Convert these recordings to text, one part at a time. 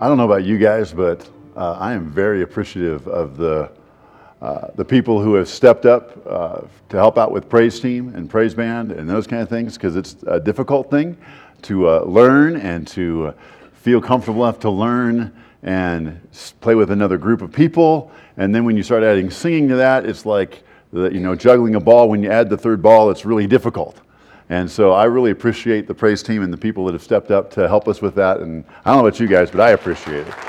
I don't know about you guys, but I am very appreciative of the people who have stepped up to help out with praise team and praise band and those kind of things, because it's a difficult thing to learn and to feel comfortable enough to learn and play with another group of people. And then when you start adding singing to that, it's like juggling a ball. When you add the third ball, it's really difficult. And so I really appreciate the praise team and the people that have stepped up to help us with that. And I don't know about you guys, but I appreciate it.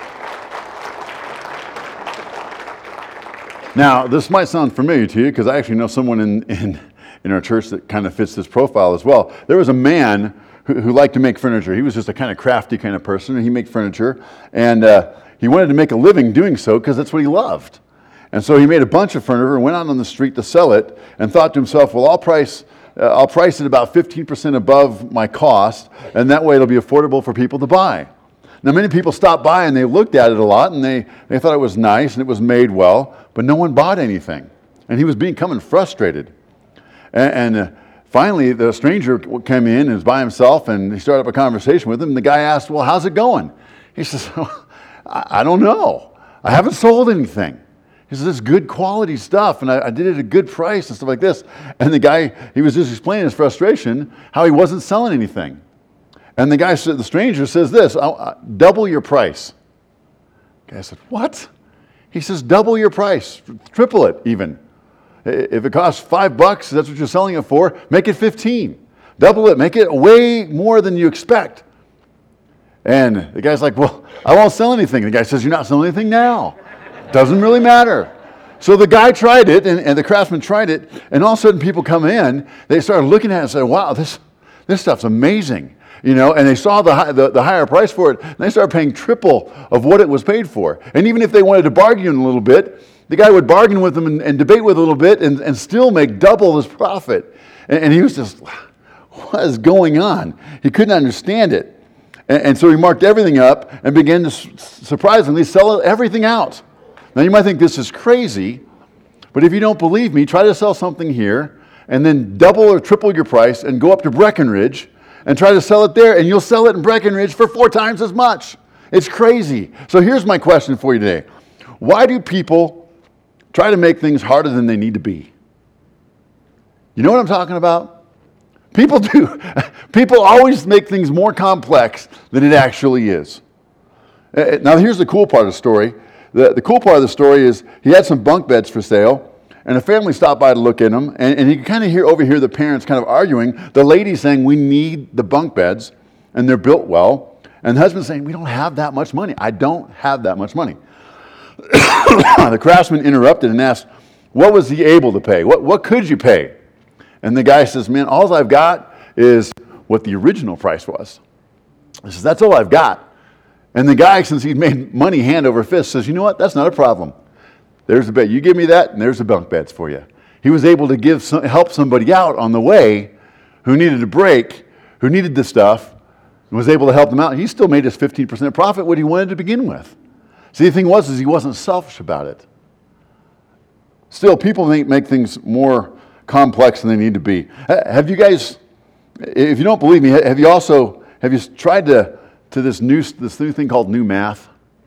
Now, this might sound familiar to you because I actually know someone in our church that kind of fits this profile as well. There was a man who liked to make furniture. He was just a kind of crafty kind of person, and he made furniture. And he wanted to make a living doing so because that's what he loved. And so he made a bunch of furniture and went out on the street to sell it and thought to himself, well, I'll price it about 15% above my cost, and that way it'll be affordable for people to buy. Now, many people stopped by and they looked at it a lot, and they thought it was nice and it was made well, but no one bought anything. And he was becoming frustrated. And finally, the stranger came in and was by himself, and he started up a conversation with him. And the guy asked, well, how's it going? He says, I don't know. I haven't sold anything. He says, it's good quality stuff, and I did it at a good price and stuff like this. And the guy, he was just explaining his frustration, how he wasn't selling anything. And the stranger says this, double your price. The guy said, what? He says, double your price, triple it even. If it costs $5, that's what you're selling it for, make it 15. Double it, make it way more than you expect. And the guy's like, well, I won't sell anything. The guy says, you're not selling anything now. Doesn't really matter. So the guy tried it, and the craftsman tried it, and all of a sudden people come in, they started looking at it and said, wow, this stuff's amazing. And they saw the higher price for it, and they started paying triple of what it was paid for. And even if they wanted to bargain a little bit, the guy would bargain with them and debate with a little bit and still make double his profit. And he was just, what is going on? He couldn't understand it. And so he marked everything up and began to surprisingly sell everything out. Now you might think this is crazy, but if you don't believe me, try to sell something here and then double or triple your price and go up to Breckenridge and try to sell it there, and you'll sell it in Breckenridge for 4 times as much. It's crazy. So here's my question for you today. Why do people try to make things harder than they need to be? You know what I'm talking about? People do. People always make things more complex than it actually is. Now here's the cool part of the story. The cool part of the story is he had some bunk beds for sale, and a family stopped by to look at them, and you can kind of overhear the parents kind of arguing. The lady saying, we need the bunk beds, and they're built well. And the husband saying, we don't have that much money. I don't have that much money. The craftsman interrupted and asked, what was he able to pay? What could you pay? And the guy says, man, all I've got is what the original price was. He says, that's all I've got. And the guy, since he'd made money hand over fist, says, you know what? That's not a problem. There's the bed. You give me that, and there's the bunk beds for you. He was able to help somebody out on the way who needed a break, who needed the stuff, and was able to help them out. He still made his 15% profit, what he wanted to begin with. See, the thing was he wasn't selfish about it. Still, people make things more complex than they need to be. Have you guys, if you don't believe me, have you tried to this new thing called New Math?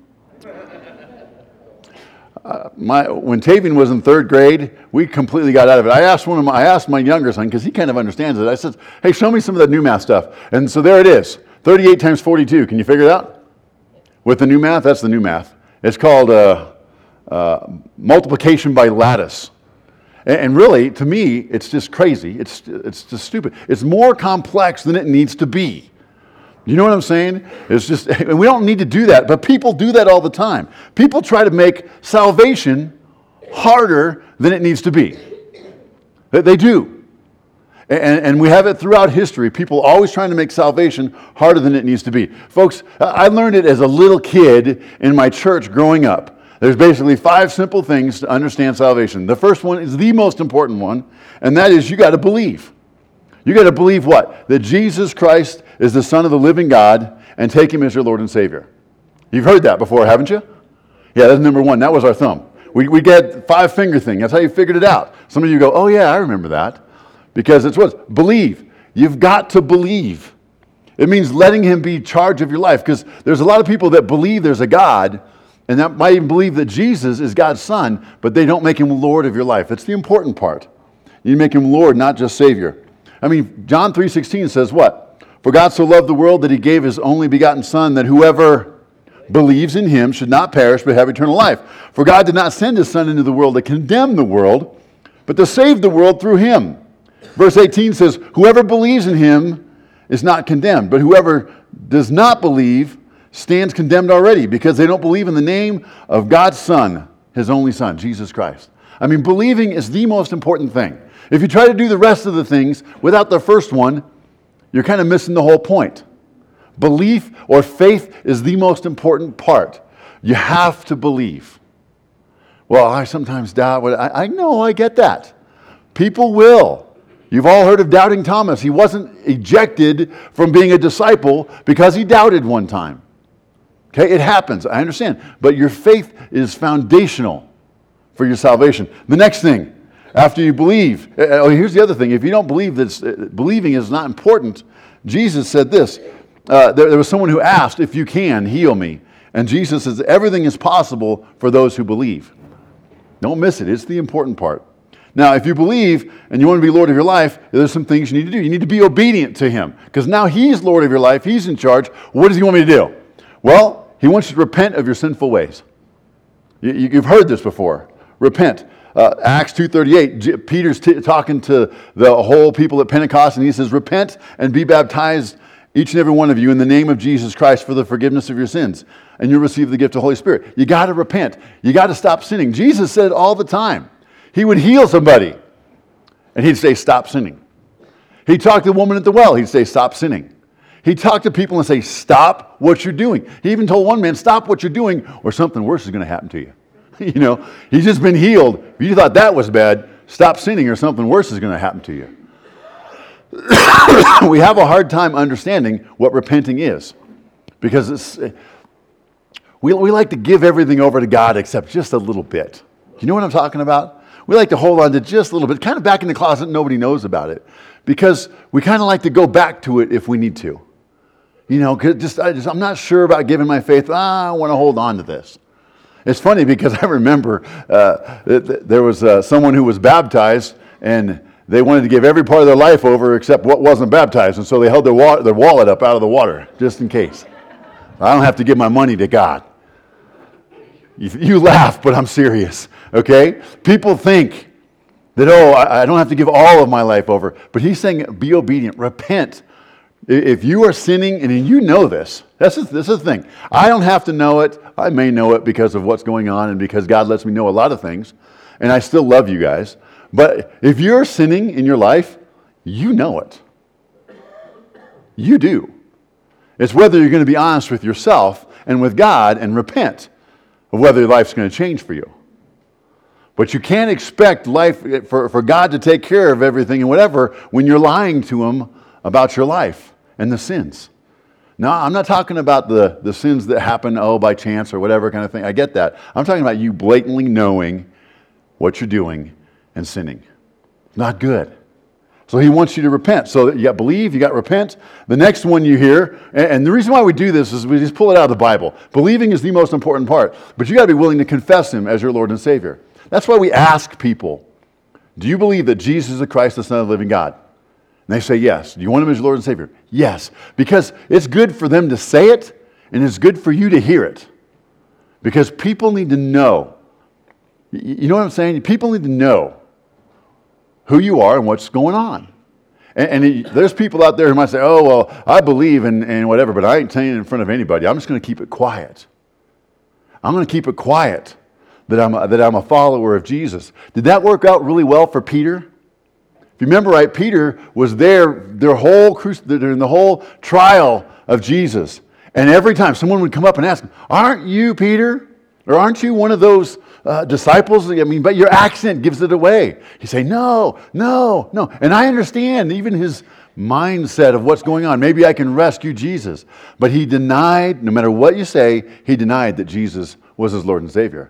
When Tavian was in 3rd grade, we completely got out of it. I asked my younger son, because he kind of understands it. I said, hey, show me some of that New Math stuff. And so there it is, 38 times 42. Can you figure it out? With the New Math, that's the New Math. It's called multiplication by lattice. And really, to me, it's just crazy. It's just stupid. It's more complex than it needs to be. You know what I'm saying? It's just, and we don't need to do that, but people do that all the time. People try to make salvation harder than it needs to be. They do. And we have it throughout history. People always trying to make salvation harder than it needs to be. Folks, I learned it as a little kid in my church growing up. There's basically 5 simple things to understand salvation. The first one is the most important one, and that is you got to believe. You got to believe what? That Jesus Christ is the Son of the living God, and take him as your Lord and Savior. You've heard that before, haven't you? Yeah, that's number 1. That was our thumb. We get 5-finger thing. That's how you figured it out. Some of you go, oh yeah, I remember that. Because it's what? Believe. You've got to believe. It means letting him be in charge of your life, because there's a lot of people that believe there's a God, and that might even believe that Jesus is God's son, but they don't make him Lord of your life. That's the important part. You make him Lord, not just Savior. I mean, John 3:16 says what? For God so loved the world that he gave his only begotten Son, that whoever believes in him should not perish but have eternal life. For God did not send his Son into the world to condemn the world, but to save the world through him. Verse 18 says, whoever believes in him is not condemned, but whoever does not believe stands condemned already, because they don't believe in the name of God's Son, his only Son, Jesus Christ. I mean, believing is the most important thing. If you try to do the rest of the things without the first one, you're kind of missing the whole point. Belief or faith is the most important part. You have to believe. Well, I sometimes doubt. I know, I get that. People will. You've all heard of doubting Thomas. He wasn't ejected from being a disciple because he doubted one time. Okay, it happens, I understand. But your faith is foundational for your salvation. The next thing, after you believe, here's the other thing. If you don't believe that believing is not important, Jesus said this. There was someone who asked, if you can, heal me. And Jesus says, everything is possible for those who believe. Don't miss it. It's the important part. Now, if you believe and you want to be Lord of your life, there's some things you need to do. You need to be obedient to him, because now he's Lord of your life. He's in charge. What does he want me to do? Well, he wants you to repent of your sinful ways. You've heard this before. Repent. Acts 2:38, Peter's talking to the whole people at Pentecost, and he says, repent and be baptized, each and every one of you, in the name of Jesus Christ for the forgiveness of your sins, and you'll receive the gift of the Holy Spirit. You got to repent. You got to stop sinning. Jesus said all the time. He would heal somebody, and he'd say, stop sinning. He'd talk to the woman at the well. He'd say, stop sinning. He'd talk to people and say, stop what you're doing. He even told one man, stop what you're doing, or something worse is going to happen to you. You know, he's just been healed. If you thought that was bad, stop sinning, or something worse is going to happen to you. We have a hard time understanding what repenting is, because we like to give everything over to God except just a little bit. You know what I'm talking about? We like to hold on to just a little bit, kind of back in the closet, nobody knows about it, because we kind of like to go back to it if we need to. You know, I'm not sure about giving my faith. I want to hold on to this. It's funny because I remember there was someone who was baptized, and they wanted to give every part of their life over except what wasn't baptized, and so they held their wallet up out of the water just in case. I don't have to give my money to God. You laugh, but I'm serious, okay? People think that, I don't have to give all of my life over, but he's saying be obedient, repent. If you are sinning, and you know this is the thing. I don't have to know it. I may know it because of what's going on and because God lets me know a lot of things, and I still love you guys. But if you're sinning in your life, you know it. You do. It's whether you're going to be honest with yourself and with God and repent of whether your life's going to change for you. But you can't expect life for God to take care of everything and whatever when you're lying to him about your life and the sins. Now, I'm not talking about the sins that happen, by chance or whatever kind of thing. I get that. I'm talking about you blatantly knowing what you're doing and sinning. Not good. So he wants you to repent. So you got believe, you got repent. The next one you hear, and the reason why we do this is we just pull it out of the Bible. Believing is the most important part, but you got to be willing to confess him as your Lord and Savior. That's why we ask people, do you believe that Jesus is the Christ, the Son of the living God? And they say yes. Do you want him as your Lord and Savior? Yes. Because it's good for them to say it, and it's good for you to hear it. Because people need to know. You know what I'm saying? People need to know who you are and what's going on. And there's people out there who might say, I believe in whatever, but I ain't saying it in front of anybody. I'm just going to keep it quiet. I'm going to keep it quiet that I'm a follower of Jesus. Did that work out really well for Peter? If you remember right, Peter was there during the whole trial of Jesus. And every time someone would come up and ask him, aren't you Peter? Or aren't you one of those disciples? But your accent gives it away. He'd say, no. And I understand even his mindset of what's going on. Maybe I can rescue Jesus. But he denied, no matter what you say, he denied that Jesus was his Lord and Savior.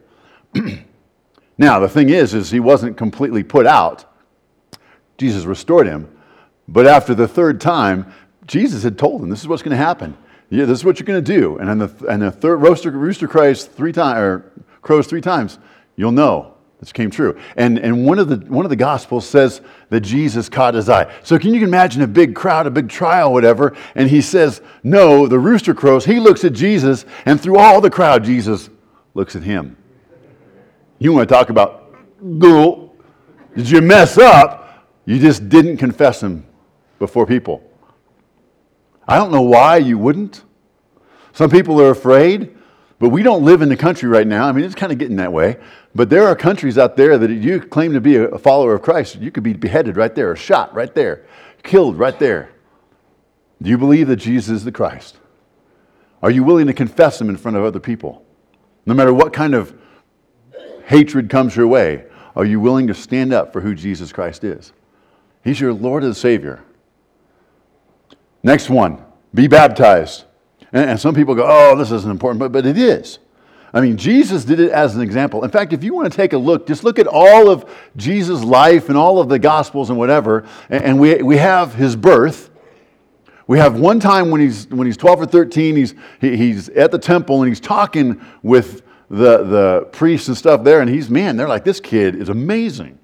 Now, the thing is he wasn't completely put out. Jesus restored him. But after the third time, Jesus had told them, this is what's going to happen. Yeah, this is what you're going to do. And the third rooster crows 3 times, you'll know this came true. And one of the Gospels says that Jesus caught his eye. So can you imagine a big crowd, a big trial, whatever, and he says, no, the rooster crows. He looks at Jesus, and through all the crowd, Jesus looks at him. You want to talk about, girl, did you mess up? You just didn't confess him before people. I don't know why you wouldn't. Some people are afraid, but we don't live in the country right now. I mean, it's kind of getting that way. But there are countries out there that if you claim to be a follower of Christ, you could be beheaded right there, or shot right there, killed right there. Do you believe that Jesus is the Christ? Are you willing to confess him in front of other people? No matter what kind of hatred comes your way, are you willing to stand up for who Jesus Christ is? He's your Lord and Savior. Next one, be baptized. And some people go, oh, this isn't important, but it is. I mean, Jesus did it as an example. In fact, if you want to take a look, just look at all of Jesus' life and all of the Gospels and whatever, and we have his birth. We have one time when he's 12 or 13, he's at the temple and he's talking with the priests and stuff there, and they're like, this kid is amazing.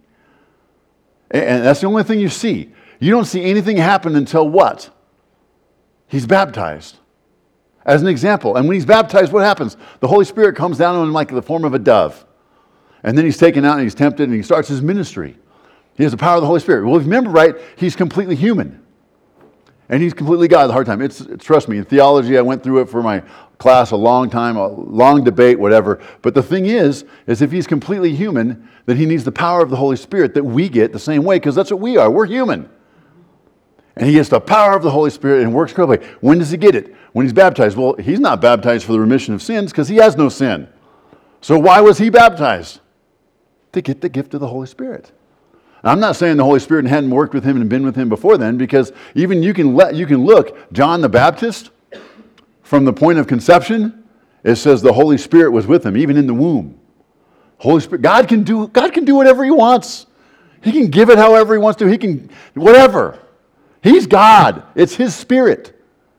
And that's the only thing you see. You don't see anything happen until what? He's baptized. As an example. And when he's baptized, what happens? The Holy Spirit comes down on him like the form of a dove. And then he's taken out and he's tempted and he starts his ministry. He has the power of the Holy Spirit. Well, if you remember right, he's completely human. And he's completely God the hard time. Trust me, in theology, I went through it for my class a long time, a long debate, whatever. But the thing is if he's completely human, then he needs the power of the Holy Spirit that we get the same way, because that's what we are. We're human. And he gets the power of the Holy Spirit and works correctly. When does he get it? When he's baptized. Well, he's not baptized for the remission of sins because he has no sin. So why was he baptized? To get the gift of the Holy Spirit. Now, I'm not saying the Holy Spirit hadn't worked with him and been with him before then, because even you can look, John the Baptist, from the point of conception, it says the Holy Spirit was with him, even in the womb. Holy Spirit, God can do whatever he wants. He can give it however he wants to. He can, whatever. He's God. It's his Spirit.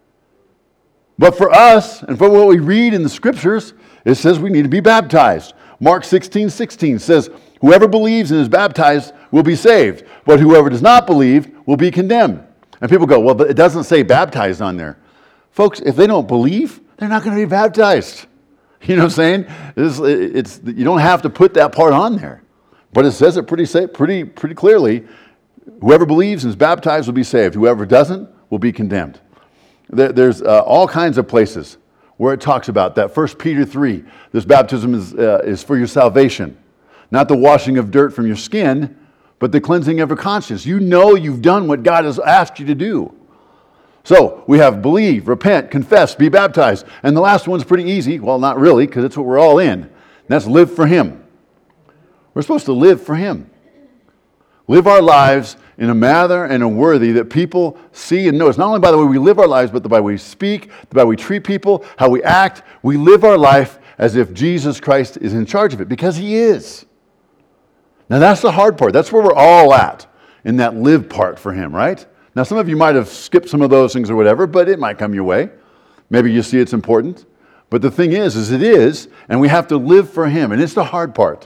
But for us, and for what we read in the Scriptures, it says we need to be baptized. Mark 16:16 says, whoever believes and is baptized will be saved, but whoever does not believe will be condemned. And people go, well, but it doesn't say baptized on there. Folks, if they don't believe, they're not going to be baptized. You know what I'm saying? You don't have to put that part on there. But it says it pretty clearly. Whoever believes and is baptized will be saved. Whoever doesn't will be condemned. There's all kinds of places where it talks about that. 1 Peter 3, this baptism is for your salvation. Not the washing of dirt from your skin, but the cleansing of your conscience. You know you've done what God has asked you to do. So we have believe, repent, confess, be baptized. And the last one's pretty easy. Well, not really, because it's what we're all in. And that's live for him. We're supposed to live for him. Live our lives in a manner and a worthy that people see and notice. Not only by the way we live our lives, but by the way we speak, the way we treat people, how we act. We live our life as if Jesus Christ is in charge of it, because he is. Now that's the hard part. That's where we're all at, in that live part for him, right? Now some of you might have skipped some of those things or whatever, but it might come your way. Maybe you see it's important. But the thing is it is, and we have to live for him, and it's the hard part.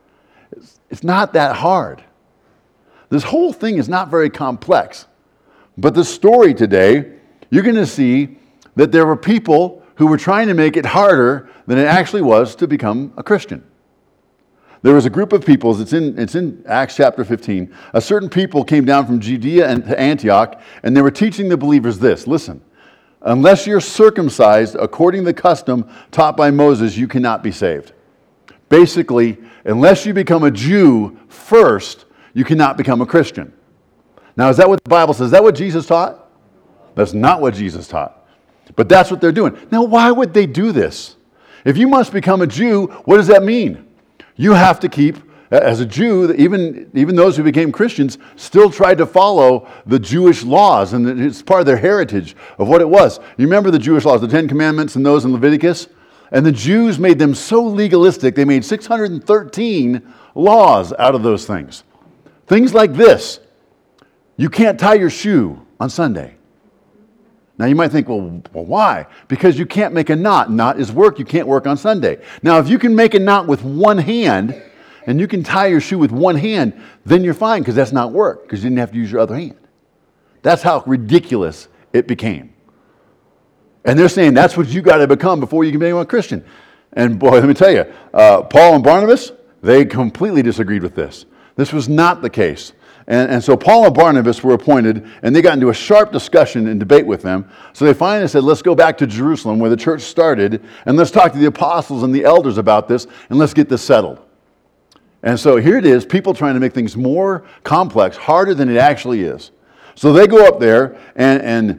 It's not that hard. This whole thing is not very complex. But the story today, you're going to see that there were people who were trying to make it harder than it actually was to become a Christian. There was a group of people, it's in Acts chapter 15. A certain people came down from Judea and to Antioch, and they were teaching the believers this. Listen, unless you're circumcised according to the custom taught by Moses, you cannot be saved. Basically, unless you become a Jew first, you cannot become a Christian. Now, is that what the Bible says? Is that what Jesus taught? That's not what Jesus taught. But that's what they're doing. Now, why would they do this? If you must become a Jew, what does that mean? You have to keep, as a Jew, even those who became Christians still tried to follow the Jewish laws, and it's part of their heritage of what it was. You remember the Jewish laws, the Ten Commandments and those in Leviticus? And the Jews made them so legalistic, they made 613 laws out of those things. Things like this. You can't tie your shoe on Sunday. Now you might think, well, why? Because you can't make a knot. Knot is work. You can't work on Sunday. Now, if you can make a knot with one hand, and you can tie your shoe with one hand, then you're fine, because that's not work, because you didn't have to use your other hand. That's how ridiculous it became. And they're saying that's what you got to become before you can become a Christian. And boy, let me tell you, Paul and Barnabas, they completely disagreed with this. This was not the case. And so Paul and Barnabas were appointed, and they got into a sharp discussion and debate with them. So they finally said, let's go back to Jerusalem where the church started, and let's talk to the apostles and the elders about this, and let's get this settled. And so here it is, people trying to make things more complex, harder than it actually is. So they go up there, and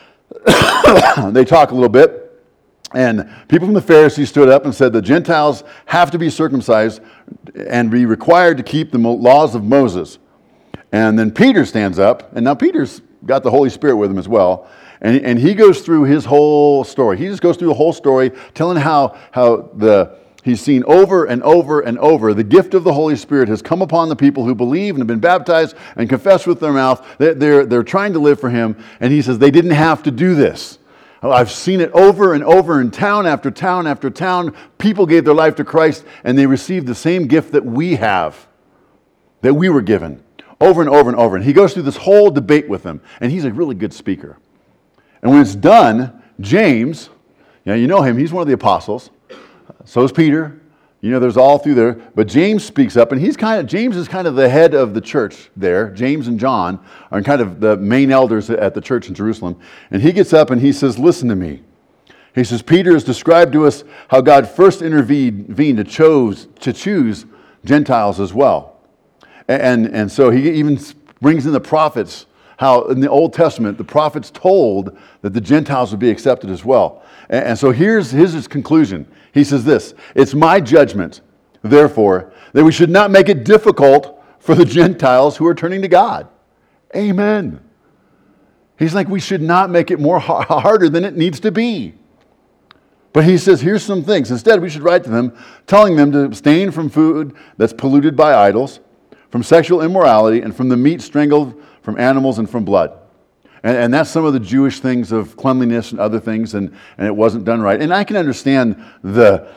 they talk a little bit. And people from the Pharisees stood up and said the Gentiles have to be circumcised and be required to keep the laws of Moses. And then Peter stands up, and now Peter's got the Holy Spirit with him as well, and he goes through his whole story. He just goes through the whole story, telling how he's seen over and over and over the gift of the Holy Spirit has come upon the people who believe and have been baptized and confessed with their mouth. They're trying to live for him, and he says they didn't have to do this. I've seen it over and over in town after town after town. People gave their life to Christ, and they received the same gift that we have, that we were given, over and over and over. And he goes through this whole debate with them, and he's a really good speaker. And when it's done, James, you know him, he's one of the apostles. So is Peter. There's all through there. But James speaks up, and James is kind of the head of the church there. James and John are kind of the main elders at the church in Jerusalem. And he gets up and he says, listen to me. He says, Peter has described to us how God first intervened to choose Gentiles as well. And so he even brings in the prophets, how in the Old Testament, the prophets told that the Gentiles would be accepted as well. And so here's his conclusion. He says this, it's my judgment, therefore, that we should not make it difficult for the Gentiles who are turning to God. Amen. He's like, we should not make it more harder than it needs to be. But he says, here's some things. Instead, we should write to them, telling them to abstain from food that's polluted by idols, from sexual immorality, and from the meat strangled from animals and from blood. And that's some of the Jewish things of cleanliness and other things, and it wasn't done right. And I can understand the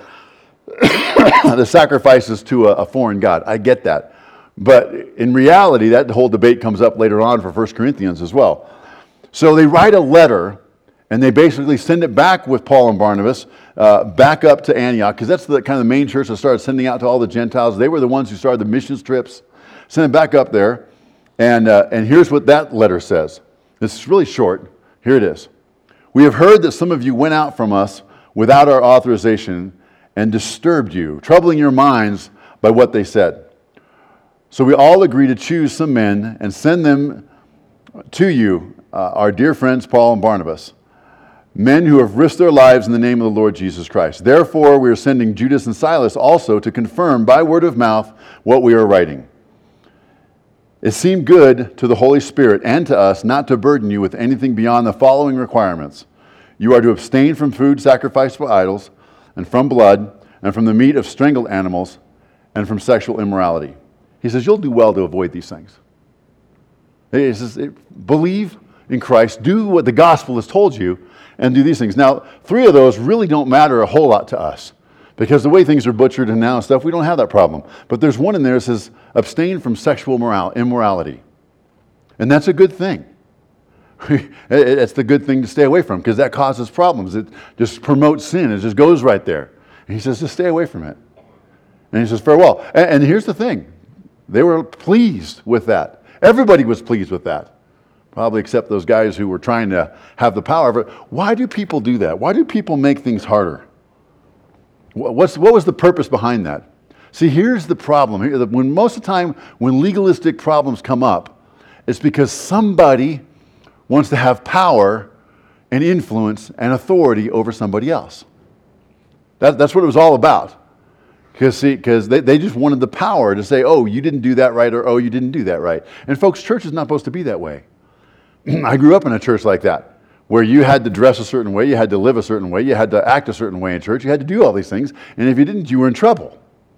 sacrifices to a foreign god. I get that. But in reality, that whole debate comes up later on for 1 Corinthians as well. So they write a letter, and they basically send it back with Paul and Barnabas, back up to Antioch, because that's the kind of the main church that started sending out to all the Gentiles. They were the ones who started the missions trips. Send it back up there, and here's what that letter says. This is really short. Here it is. We have heard that some of you went out from us without our authorization and disturbed you, troubling your minds by what they said. So we all agree to choose some men and send them to you, our dear friends Paul and Barnabas, men who have risked their lives in the name of the Lord Jesus Christ. Therefore, we are sending Judas and Silas also to confirm by word of mouth what we are writing. It seemed good to the Holy Spirit and to us not to burden you with anything beyond the following requirements. You are to abstain from food sacrificed to idols, and from blood, and from the meat of strangled animals, and from sexual immorality. He says, you'll do well to avoid these things. He says, believe in Christ, do what the gospel has told you, and do these things. Now, 3 of those really don't matter a whole lot to us, because the way things are butchered and now and stuff, we don't have that problem. But there's one in there that says, abstain from sexual immorality. And that's a good thing. It's the good thing to stay away from, because that causes problems. It just promotes sin. It just goes right there. And he says, just stay away from it. And he says, farewell. And here's the thing. They were pleased with that. Everybody was pleased with that. Probably except those guys who were trying to have the power. But why do people do that? Why do people make things harder? What was the purpose behind that? See, here's the problem. Most of the time, when legalistic problems come up, it's because somebody wants to have power and influence and authority over somebody else. That's what it was all about. Because they just wanted the power to say, oh, you didn't do that right, or oh, you didn't do that right. And folks, church is not supposed to be that way. I grew up in a church like that, where you had to dress a certain way, you had to live a certain way, you had to act a certain way in church, you had to do all these things, and if you didn't, you were in trouble.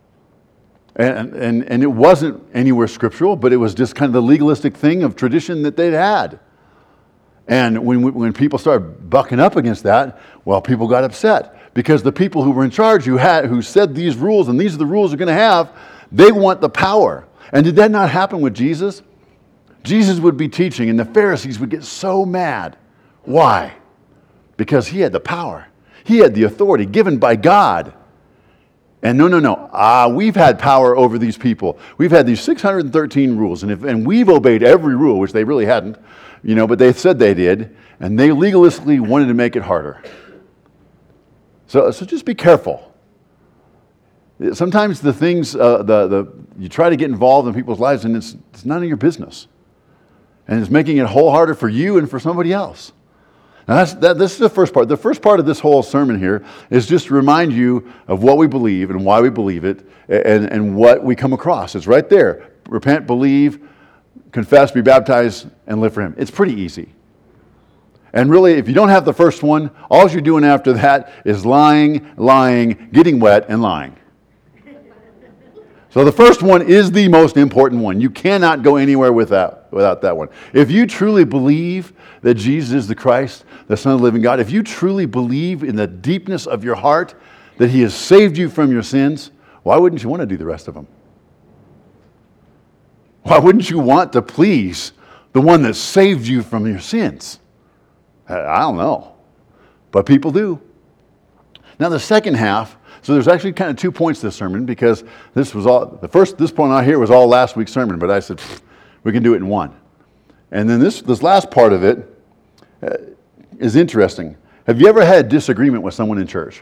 And it wasn't anywhere scriptural, but it was just kind of the legalistic thing of tradition that they'd had. And when people started bucking up against that, well, people got upset because the people who were in charge, who said these rules and these are the rules you're going to have, they want the power. And did that not happen with Jesus? Jesus would be teaching and the Pharisees would get so mad. Why? Because he had the power. He had the authority given by God. And no. We've had power over these people. We've had these 613 rules, and we've obeyed every rule, which they really hadn't, but they said they did, and they legalistically wanted to make it harder. So just be careful. Sometimes the things, you try to get involved in people's lives, and it's none of your business. And it's making it a whole harder for you and for somebody else. Now this is the first part. The first part of this whole sermon here is just to remind you of what we believe and why we believe it and what we come across. It's right there. Repent, believe, confess, be baptized, and live for him. It's pretty easy. And really, if you don't have the first one, all you're doing after that is lying, getting wet, and lying. So the first one is the most important one. You cannot go anywhere without that one. If you truly believe that Jesus is the Christ, the Son of the living God, if you truly believe in the deepness of your heart that he has saved you from your sins, why wouldn't you want to do the rest of them? Why wouldn't you want to please the one that saved you from your sins? I don't know, but people do. Now the second half, so there's actually kind of 2 points to this sermon because this point out here was all last week's sermon, but I said, we can do it in one. And then this last part of it is interesting. Have you ever had a disagreement with someone in church?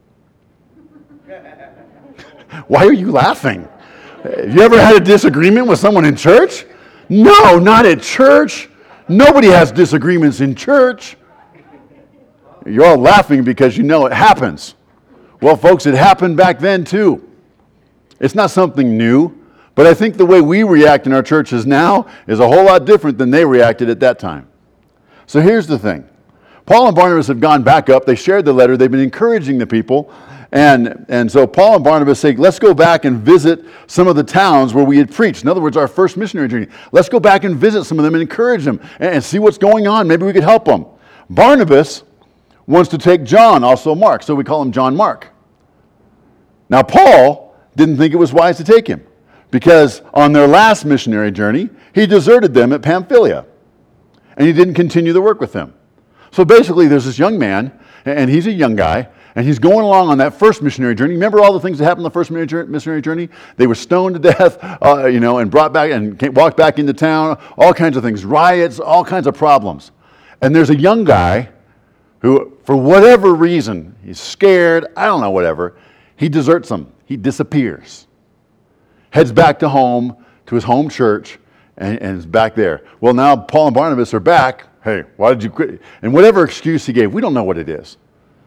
Why are you laughing? Have you ever had a disagreement with someone in church? No, not at church. Nobody has disagreements in church. You're all laughing because you know it happens. Well, folks, it happened back then too. It's not something new, but I think the way we react in our churches now is a whole lot different than they reacted at that time. So here's the thing. Paul and Barnabas have gone back up. They shared the letter. They've been encouraging the people. And so Paul and Barnabas say, let's go back and visit some of the towns where we had preached. In other words, our first missionary journey. Let's go back and visit some of them and encourage them and see what's going on. Maybe we could help them. Barnabas wants to take John, also Mark, so we call him John Mark. Now, Paul didn't think it was wise to take him because on their last missionary journey, he deserted them at Pamphylia and he didn't continue the work with them. So basically, there's this young man, and he's a young guy, and he's going along on that first missionary journey. Remember all the things that happened on the first missionary journey? They were stoned to death, and brought back and walked back into town, all kinds of things, riots, all kinds of problems. And there's a young guy who, for whatever reason, he's scared, I don't know, whatever, he deserts them. He disappears. Heads back to home, to his home church, and is back there. Well, now Paul and Barnabas are back. Hey, why did you quit? And whatever excuse he gave, we don't know what it is.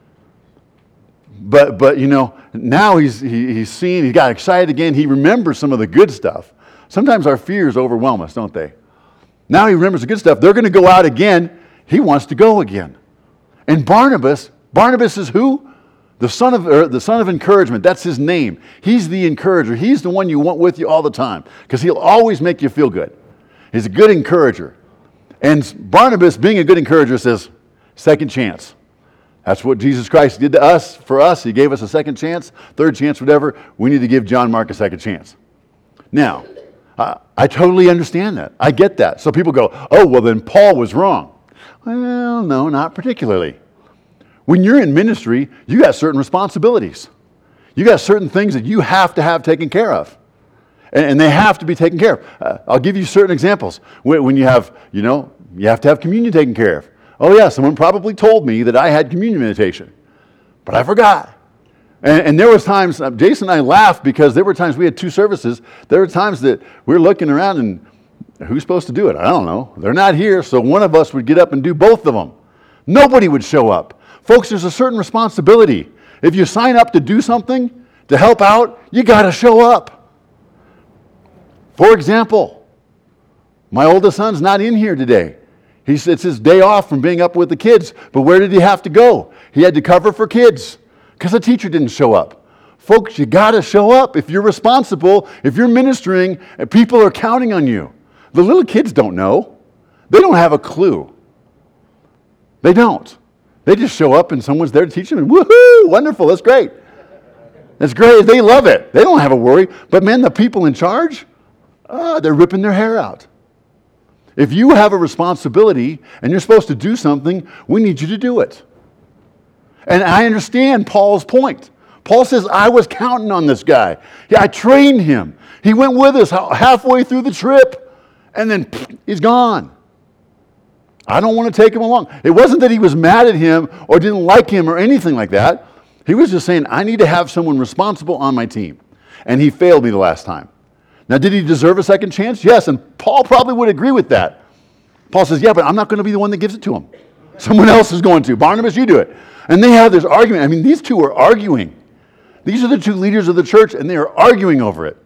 But now he's seen, he got excited again. He remembers some of the good stuff. Sometimes our fears overwhelm us, don't they? Now he remembers the good stuff. They're going to go out again. He wants to go again. And Barnabas is who? The son of encouragement. That's his name. He's the encourager. He's the one you want with you all the time because he'll always make you feel good. He's a good encourager. And Barnabas, being a good encourager, says, second chance. That's what Jesus Christ did to us, for us. He gave us a second chance, third chance, whatever. We need to give John Mark a second chance. Now, I totally understand that. I get that. So people go, oh, well, then Paul was wrong. Well, no, not particularly. When you're in ministry, you got certain responsibilities. You got certain things that you have to have taken care of. And they have to be taken care of. I'll give you certain examples. When you have to have communion taken care of. Oh yeah, someone probably told me that I had communion meditation, but I forgot. And there was times, Jason and I laughed because there were times we had 2 services. There were times that we were looking around and who's supposed to do it? I don't know. They're not here, so one of us would get up and do both of them. Nobody would show up. Folks, there's a certain responsibility. If you sign up to do something, to help out, you got to show up. For example, my oldest son's not in here today. It's his day off from being up with the kids, but where did he have to go? He had to cover for kids because the teacher didn't show up. Folks, you got to show up. If you're responsible, if you're ministering, people are counting on you. The little kids don't know. They don't have a clue. They don't. They just show up and someone's there to teach them, and woohoo, wonderful, that's great. That's great. They love it. They don't have a worry. But man, the people in charge, they're ripping their hair out. If you have a responsibility and you're supposed to do something, we need you to do it. And I understand Paul's point. Paul says, I was counting on this guy. Yeah, I trained him. He went with us halfway through the trip, and then he's gone. I don't want to take him along. It wasn't that he was mad at him or didn't like him or anything like that. He was just saying, I need to have someone responsible on my team. And he failed me the last time. Now, did he deserve a second chance? Yes, and Paul probably would agree with that. Paul says, yeah, but I'm not going to be the one that gives it to him. Someone else is going to. Barnabas, you do it. And they have this argument. I mean, these two are arguing. These are the two leaders of the church, and they are arguing over it.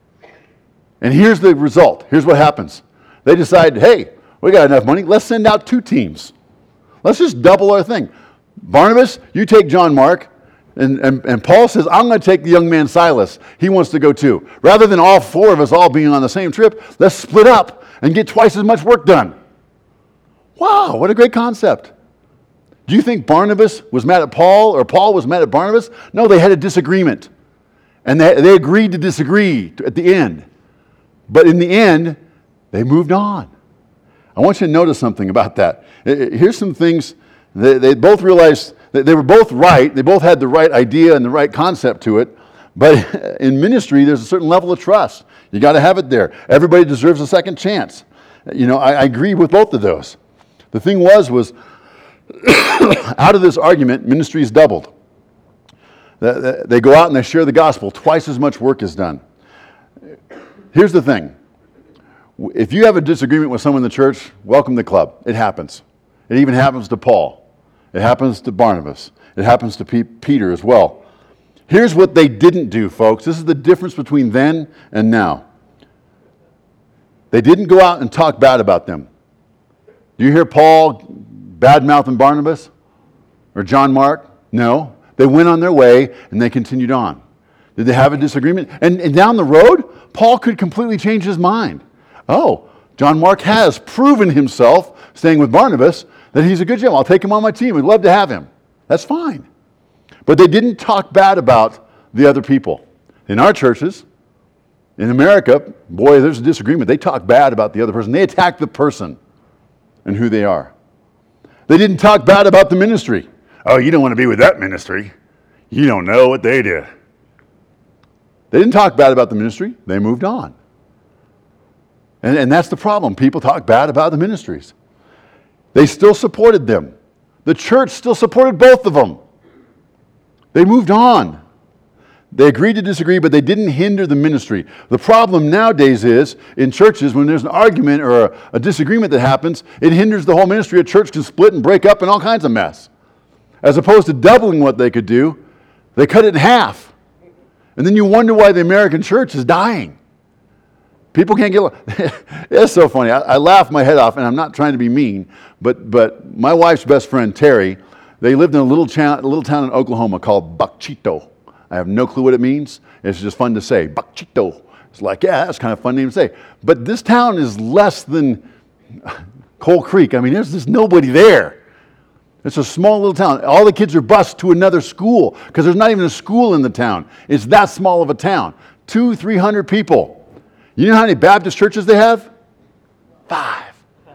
And here's the result. Here's what happens. They decide, hey, we got enough money. Let's send out 2 teams. Let's just double our thing. Barnabas, you take John Mark. And Paul says, I'm going to take the young man Silas. He wants to go too. Rather than all 4 of us all being on the same trip, let's split up and get twice as much work done. Wow, what a great concept. Do you think Barnabas was mad at Paul or Paul was mad at Barnabas? No, they had a disagreement. And they agreed to disagree at the end. But in the end, they moved on. I want you to notice something about that. Here's some things they both realized. They were both right. They both had the right idea and the right concept to it. But in ministry, there's a certain level of trust. You got to have it there. Everybody deserves a second chance. You know, I agree with both of those. The thing was out of this argument, ministry is doubled. They go out and they share the gospel. Twice as much work is done. Here's the thing. If you have a disagreement with someone in the church, welcome to the club. It happens. It even happens to Paul. It happens to Barnabas. It happens to Peter as well. Here's what they didn't do, folks. This is the difference between then and now. They didn't go out and talk bad about them. Do you hear Paul bad-mouthing Barnabas or John Mark? No. They went on their way and they continued on. Did they have a disagreement? And down the road, Paul could completely change his mind. Oh, John Mark has proven himself, staying with Barnabas, that he's a good gentleman. I'll take him on my team. We'd love to have him. That's fine. But they didn't talk bad about the other people. In our churches, in America, boy, there's a disagreement. They talk bad about the other person. They attack the person and who they are. They didn't talk bad about the ministry. Oh, you don't want to be with that ministry. You don't know what they did. They didn't talk bad about the ministry. They moved on. And that's the problem. People talk bad about the ministries. They still supported them. The church still supported both of them. They moved on. They agreed to disagree, but they didn't hinder the ministry. The problem nowadays is, in churches, when there's an argument or a disagreement that happens, it hinders the whole ministry. A church can split and break up and all kinds of mess. As opposed to doubling what they could do, they cut it in half. And then you wonder why the American church is dying. People can't get... It's so funny. I laugh my head off, and I'm not trying to be mean, but my wife's best friend, Terry, they lived in a little town in Oklahoma called Bachito. I have no clue what it means. It's just fun to say. Bachito. It's like, yeah, that's kind of a fun name to say. But this town is less than Coal Creek. I mean, there's just nobody there. It's a small little town. All the kids are bused to another school because there's not even a school in the town. It's that small of a town. 200-300 people. You know how many Baptist churches they have? 5.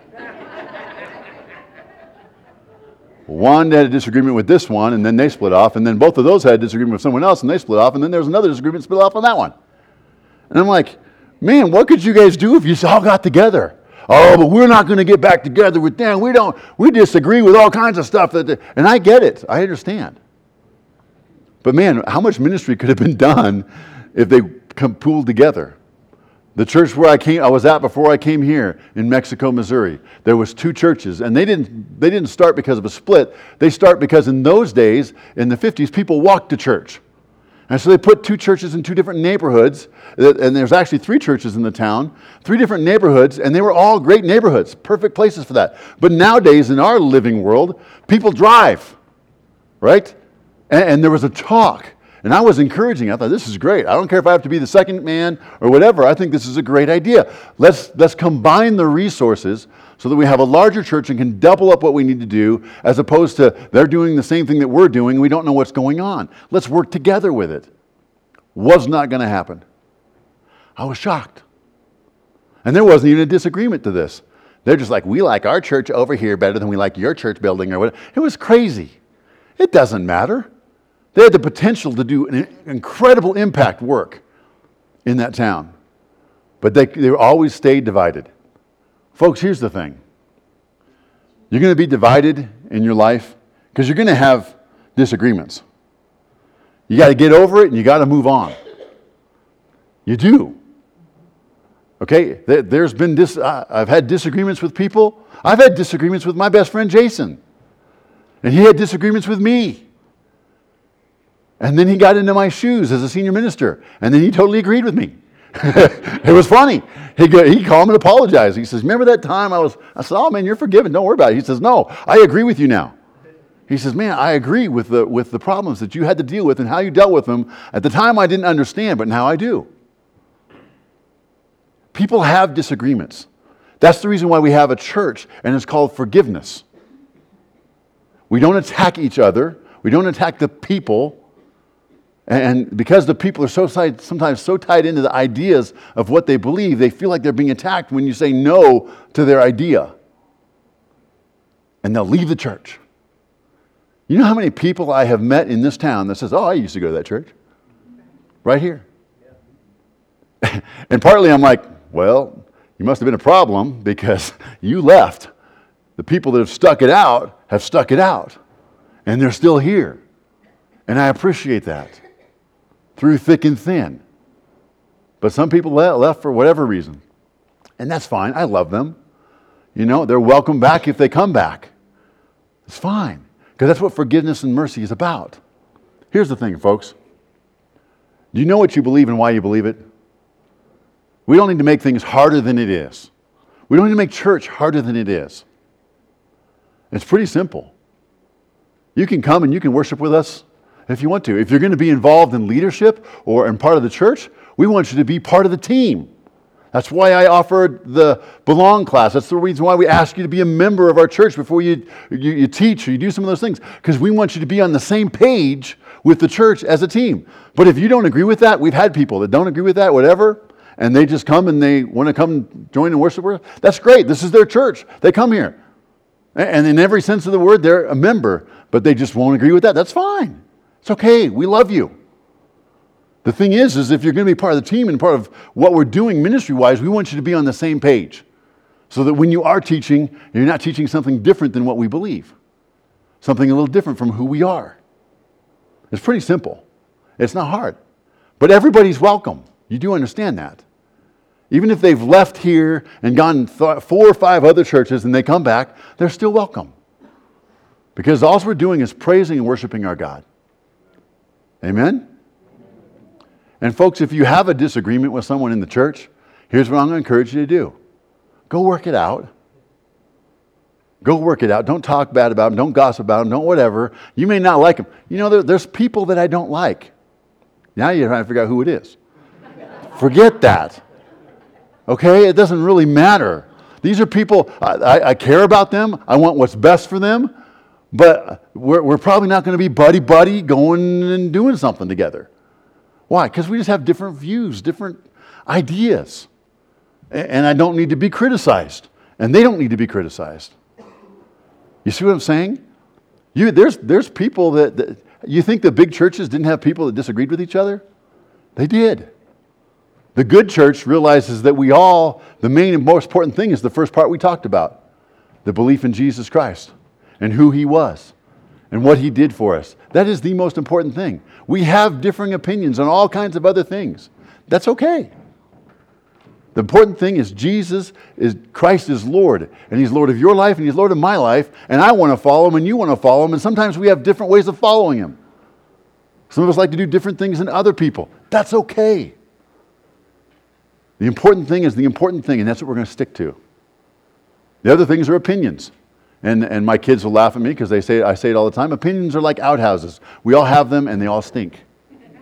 One had a disagreement with this one, and then they split off, and then both of those had a disagreement with someone else, and they split off, and then there was another disagreement split off on that one. And I'm like, man, what could you guys do if you all got together? Oh, but we're not going to get back together with them. We disagree with all kinds of stuff. And I get it. I understand. But man, how much ministry could have been done if they pooled together? The church where I was at before I came here in Mexico, Missouri, there was 2 churches, and they didn't start because of a split. They start because in those days, in the 50s, people walked to church. And so they put 2 churches in 2 different neighborhoods, and there's actually 3 churches in the town, 3 different neighborhoods, and they were all great neighborhoods, perfect places for that. But nowadays, in our living world, people drive, right? And there was a talk. And I was encouraging. I thought, this is great. I don't care if I have to be the second man or whatever. I think this is a great idea. Let's combine the resources so that we have a larger church and can double up what we need to do, as opposed to they're doing the same thing that we're doing. We don't know what's going on. Let's work together with it. Was not going to happen. I was shocked. And there wasn't even a disagreement to this. They're just like, we like our church over here better than we like your church building or whatever. It was crazy. It doesn't matter. They had the potential to do an incredible impact work in that town. But they always stayed divided. Folks, here's the thing. You're going to be divided in your life because you're going to have disagreements. You got to get over it and you got to move on. You do. Okay? There's been I've had disagreements with people. I've had disagreements with my best friend Jason. And he had disagreements with me. And then he got into my shoes as a senior minister. And then he totally agreed with me. It was funny. He called and apologized. He says, remember that time I said, oh man, you're forgiven. Don't worry about it. He says, no, I agree with you now. He says, man, I agree with the problems that you had to deal with and how you dealt with them. At the time I didn't understand, but now I do. People have disagreements. That's the reason why we have a church, and it's called forgiveness. We don't attack each other. We don't attack the people. And because the people are sometimes so tied into the ideas of what they believe, they feel like they're being attacked when you say no to their idea. And they'll leave the church. You know how many people I have met in this town that says, oh, I used to go to that church. Right here. And partly I'm like, well, you must have been a problem because you left. The people that have stuck it out have stuck it out. And they're still here. And I appreciate that. Through thick and thin. But some people left for whatever reason. And that's fine. I love them. You know, they're welcome back if they come back. It's fine. Because that's what forgiveness and mercy is about. Here's the thing, folks. Do you know what you believe and why you believe it? We don't need to make things harder than it is. We don't need to make church harder than it is. It's pretty simple. You can come and you can worship with us if you want to. If you're going to be involved in leadership or in part of the church, we want you to be part of the team. That's why I offered the Belong class. That's the reason why we ask you to be a member of our church before you teach or you do some of those things. Because we want you to be on the same page with the church as a team. But if you don't agree with that, we've had people that don't agree with that, whatever, and they just come and they want to come join and worship with us. That's great. This is their church. They come here. And in every sense of the word, they're a member. But they just won't agree with that. That's fine. It's okay. We love you. The thing is if you're going to be part of the team and part of what we're doing ministry-wise, we want you to be on the same page. So that when you are teaching, you're not teaching something different than what we believe. Something a little different from who we are. It's pretty simple. It's not hard. But everybody's welcome. You do understand that. Even if they've left here and gone 4 or 5 other churches and they come back, they're still welcome. Because all we're doing is praising and worshiping our God. Amen? And folks, if you have a disagreement with someone in the church, here's what I'm going to encourage you to do. Go work it out. Go work it out. Don't talk bad about them. Don't gossip about them. Don't whatever. You may not like them. You know, there's people that I don't like. Now you're trying to figure out who it is. Forget that. Okay? It doesn't really matter. These are people, I care about them. I want what's best for them. But we're probably not going to be buddy-buddy going and doing something together. Why? Because we just have different views, different ideas. And I don't need to be criticized. And they don't need to be criticized. You see what I'm saying? There's people that you think the big churches didn't have people that disagreed with each other? They did. The good church realizes that the main and most important thing is the first part we talked about. The belief in Jesus Christ and who He was and what He did for us. That is the most important thing. We have differing opinions on all kinds of other things. That's okay. The important thing is Christ is Lord, and He's Lord of your life, and He's Lord of my life, and I want to follow Him, and you want to follow Him, and sometimes we have different ways of following Him. Some of us like to do different things than other people. That's okay. The important thing is the important thing, and that's what we're going to stick to. The other things are opinions. And my kids will laugh at me because I say it all the time. Opinions are like outhouses. We all have them, and they all stink.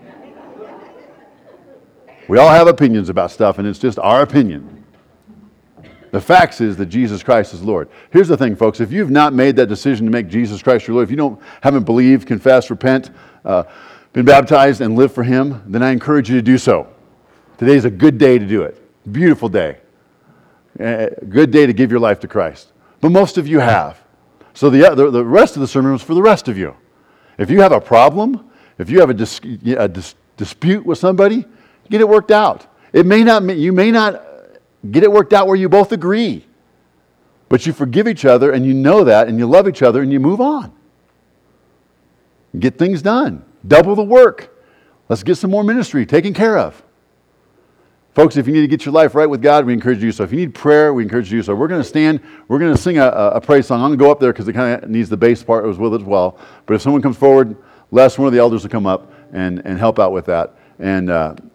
We all have opinions about stuff, and it's just our opinion. The facts is that Jesus Christ is Lord. Here's the thing, folks. If you've not made that decision to make Jesus Christ your Lord, if you haven't believed, confessed, repent, been baptized, and lived for Him, then I encourage you to do so. Today's a good day to do it. Beautiful day. A good day to give your life to Christ. But most of you have. So the rest of the sermon was for the rest of you. If you have a problem, if you have a dispute with somebody, get it worked out. You may not get it worked out where you both agree. But you forgive each other, and you know that, and you love each other, and you move on. Get things done. Double the work. Let's get some more ministry taken care of. Folks, if you need to get your life right with God, we encourage you to do so. If you need prayer, we encourage you to do so. We're going to stand. We're going to sing a praise song. I'm going to go up there because it kind of needs the bass part as well. But if someone comes forward, Les, one of the elders will come up and help out with that. And